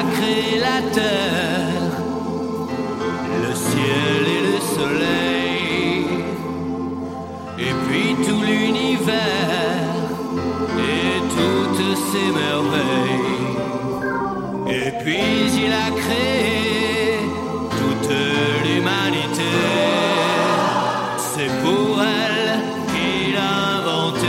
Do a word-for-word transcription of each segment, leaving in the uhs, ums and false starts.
créé la terre, le ciel et le soleil, et puis tout l'univers et toutes ses merveilles. Et puis il a créé toute l'humanité. C'est pour elle qu'il a inventé.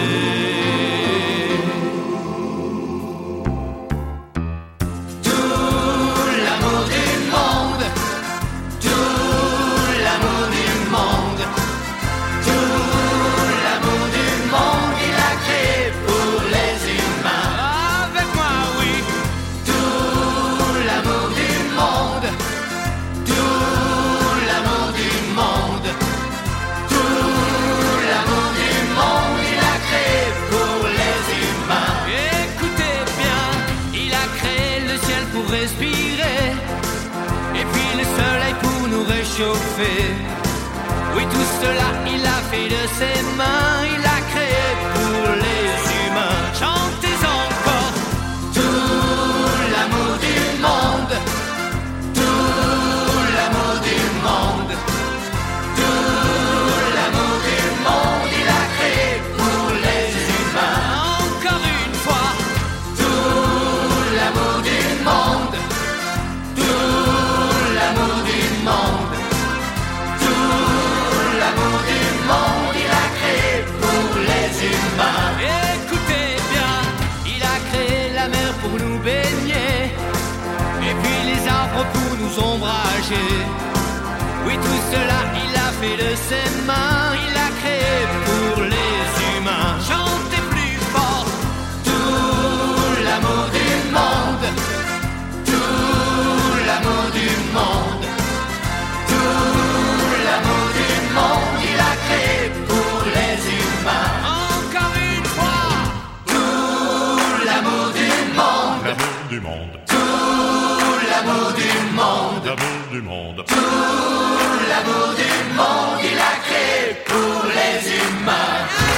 Respirer, et puis le soleil pour nous réchauffer. Oui, tout cela il a fait de ses mains, il a créé pour les humains. Chantez encore tout l'amour du monde, tout l'amour du monde, tout l'amour du monde, il a créé pour les humains. Encore une fois, tout l'amour du monde. Écoutez bien, il a créé la mer pour nous baigner, et puis les arbres pour nous ombrager. Oui, tout cela il a fait de ses mains, il a créé pour les humains. Chantez plus fort, tout l'amour du monde, tout l'amour du monde, tout l'amour du monde, il a créé pour les humains. Du monde. Tout l'amour du monde. L'amour du monde. Tout l'amour du monde, il a créé pour les humains.